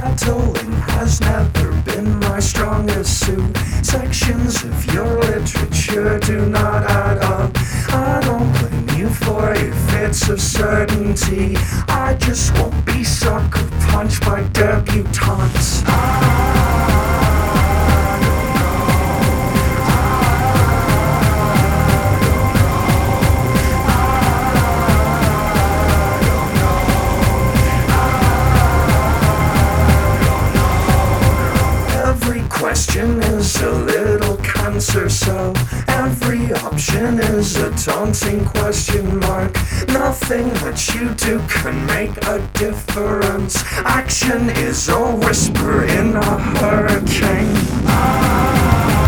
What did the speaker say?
Battling has never been my strongest suit. Sections of your literature do not add up. I don't blame you for your fits of certainty. I just won't be sucker punched by debutantes. Every question is a little cancer cell. Every option is a daunting question mark. Nothing that you do can make a difference. Action is a whisper in a hurricane.